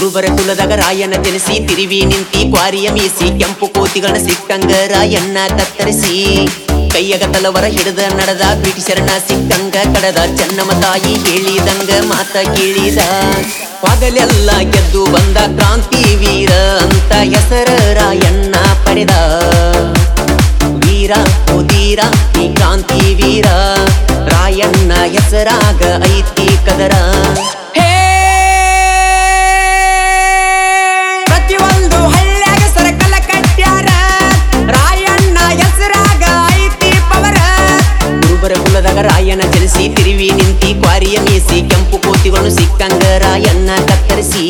ಕುರುಬರ ಕುಲದಾಗ ರಾಯಣ್ಣ ಜನಿಸಿ ತಿರುವಿ ನಿಂತಿ ಕ್ವಾರಿಯ ಮೀಸಿ ಕೆಂಪು ಕೋತಿಗಳನ್ನ ಸಿಕ್ಕಂಗ ರಾಯಣ್ಣ ಕತ್ತರಿಸಿ ಕೈಯಗ ತಲವರ ಹಿಡಿದ ನಡೆದ ಬ್ರಿಟಿಷರನ್ನ ಸಿಕ್ಕಂಗ ಕಡದ ಚೆನ್ನಮ್ಮ ತಾಯಿ ಹೇಳಿದಂಗ ಮಾತ ಕೇಳಿದ ಪಗಲೆಲ್ಲ ಗೆದ್ದು ಬಂದ ಕ್ರಾಂತಿ ವೀರ ಅಂತ ಹೆಸರ ರಾಯಣ್ಣ ಪಡೆದ ವೀರ ಓದೀರ ಈ ಕ್ರಾಂತಿ ವೀರ ರಾಯಣ್ಣ ಹೆಸರಾಗ ಐತಿ ಕದರ ರಾಯಣ್ಣ ಜನಿಸಿ ತಿರುವಿ ನಿಂತಿ ಕ್ವಾರಿಯ ಮೀಸಿ ಕೆಂಪು ಕೋತಿಗಳನ್ನು ಸಿಕ್ಕಂಗ ರಾಯಣ್ಣ ಕತ್ತರಿಸಿ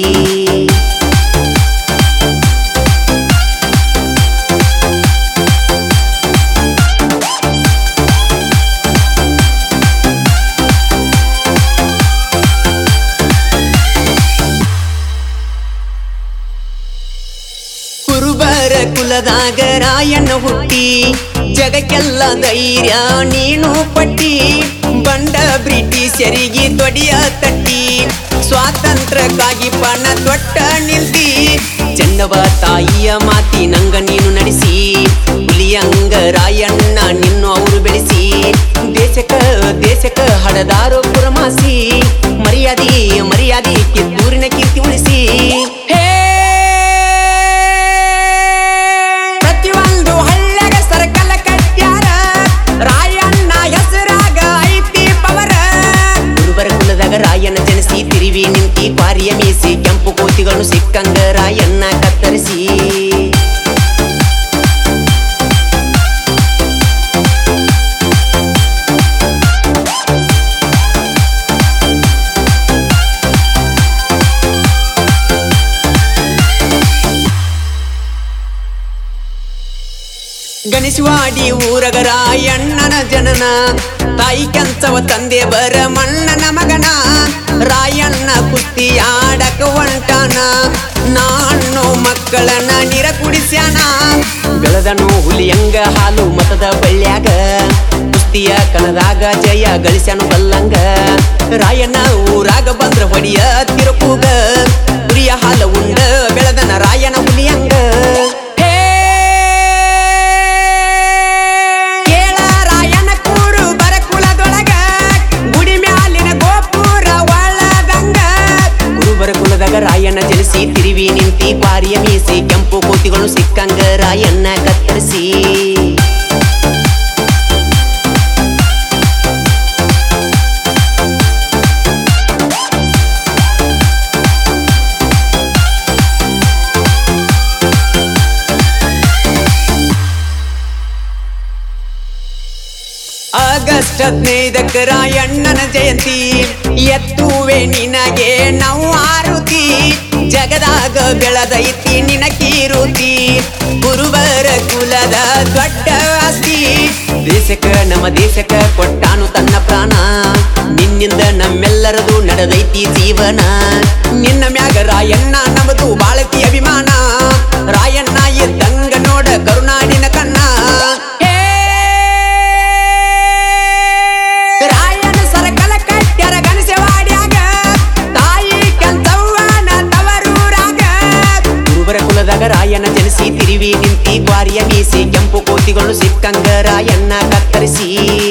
ಕುರುಬರ ಕುಲದಾಗ ರಾಯಣ್ಣ ಹುಟ್ಟಿ ಜಗಕ್ಕೆಲ್ಲ ಧೈರ್ಯ ನೀನು ಪಟ್ಟಿ ಬಂಡ ಬ್ರಿಟಿಷರಿಗೆ ತೊಡಿಯ ತಟ್ಟಿ ಸ್ವಾತಂತ್ರ್ಯಕ್ಕಾಗಿ ಪಣ ತೊಟ್ಟ ನಿಲ್ತಿ ಚೆನ್ನವ ತಾಯಿಯ ಮಾತಿ ನಂಗ ನೀನು ನಡೆಸಿ ಹುಲಿಯಂಗ ರಾಯಣ್ಣ ನಿನ್ನು ಅವರು ಬೆಳೆಸಿ ದೇಶಕ ಹಡದಾರೋ ಪುರಮಾಸಿ ಮರ್ಯಾದಿ ಕಿತ್ತೂರಿನ ಕೀರ್ತಿ ಉಳಿಸಿ ರಾಯಣ್ಣ ಜನಿಸಿ ತಿರುವಿ ನಿಂತಿ ಕ್ವಾರಿಯ ಮೀಸಿ ಕೆಂಪು ಕೋತಿಗಳನ್ನು ಸಿಕ್ಕಂಗ ರಾಯಣ್ಣ ಕತ್ತರಿಸಿ ಗಣೇಶವಾಡಿ ಊರಗ ರಾಯಣ್ಣನ ಜನನ ತಾಯಿ ಕೆಂಚವ ತಂದೆ ಬರ ಮಣ್ಣನ ಮಗನ ರಾಯಣ್ಣ ಕುಸ್ತಿಯಾಡಕ ಹೊಂಟಾನ ನಾನು ಮಕ್ಕಳನ್ನ ನೀರ ಕುಡಿಸ್ಯಾನ ಬೆಳೆದನು ಹುಲಿಯಂಗ ಹಾಲು ಮತದ ಬಳ್ಳ್ಯಾಗ ಕುಸ್ತಿಯ ಕಣದಾಗ ಜಯ ಗಳಿಸ್ಯಾನು ಬಲ್ಲಂಗ ರಾಯಣ್ಣ ಊರಾಗ ಬಂದ್ರ ಹೊಡಿಯ ತಿರುಪುಗ ಹುರಿಯ ಹಾಲು ಉಂಡ ಬೆಳೆದನ ರಾಯಣ್ಣ ಹುಲಿಯಂಗ ರಾಯಣ್ಣ ಜನಿಸಿ ತಿರುವಿ ನಿಂತಿ ಕ್ವಾರಿಯ ಮೀಸಿ ಕೆಂಪು ಕೋತಿಗಳು ಸಿಕ್ಕಂಗ ರಾಯಣ್ಣ ಕತ್ತರಿಸಿ ಆಗಸ್ಟ್ 15ಕ್ಕೆ ರಾಯಣ್ಣನ ಜಯಂತಿ ಎತ್ತುವೆ ನಿನಗೆ ನಾವು ಆರುತಿ ಜಗದಾಗ ಬೆಳೆದೈತಿ ನಿನ ಕೀರುತಿ ಕುರುಬರ ಕುಲದ ದೊಡ್ಡ ಆಸ್ತಿ ನಮ್ಮ ದೇಶಕ್ಕ ಕೊಟ್ಟಾನು ತನ್ನ ಪ್ರಾಣ ನಿನ್ನಿಂದ ನಮ್ಮೆಲ್ಲರದು ನಡೆದೈತಿ ಜೀವನ ನಿನ್ನ ಮ್ಯಾಗ ರಾಯಣ್ಣ ನಮದು ಬಾಳತಿ ಅಭಿಮಾನ ರಾಯಣ್ಣ ಎದ್ದಂಗ ನೋಡ ಕರುನಾಡಿನ ಕಣ್ಣ ರಾಯಣ್ಣ ಜನಿಸಿ ತಿರುವಿ ನಿಂತಿ ಕ್ವಾರಿಯ ಮೀಸಿ ಕೆಂಪು ಕೋತಿಗಳು ಸಿಕ್ಕಂಗ ರಾಯಣ್ಣ ಕತ್ತರಿಸಿ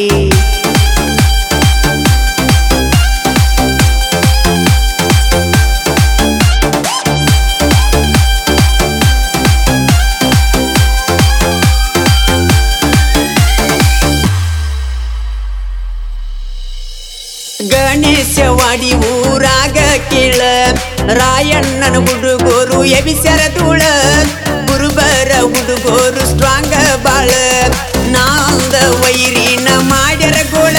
ಗಣೇಶವಾಡಿ ಊರಾಗ ಕೇಳ ರಾಯಣ್ಣನ ಹುಡುಗೋರು ಎಬಿಸರ ಧೂಳ ಕುರುಬರ ಹುಡುಗೋರು ಸ್ಟ್ರಾಂಗ ಬಾಳ ನಾಂದ ವೈರಿನ ಮಾಡ್ಯರ ಗೋಳ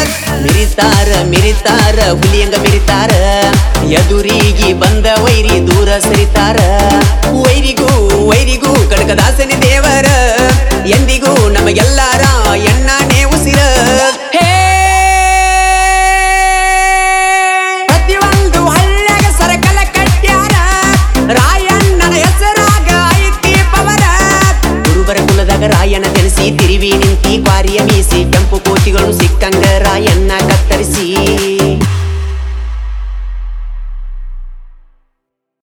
ಮಿರಿತಾರ ಹುಲಿಯಂಗ ಮಿರಿತಾರ ಎದುರಿಗೆ ಬಂದ ವೈರಿ ದೂರ ಸರಿತಾರ ವೈರಿಗೂ ಕಡಕದಾಸನಿ ದೇವರ ಎಂದಿಗೂ ನಮಗೆಲ್ಲಾರ ಎಣ್ಣಾನೇ ಉಸಿರ ರಾಯಣ್ಣ ಜನಿಸಿ ತಿರುವಿ ನಿಂತಿ ಕ್ವಾರಿಯ ಮೀಸಿ ಕೆಂಪು ಕೋತಿಗಳು ಸಿಕ್ಕಂಗ ರಾಯಣ್ಣ ಕತ್ತ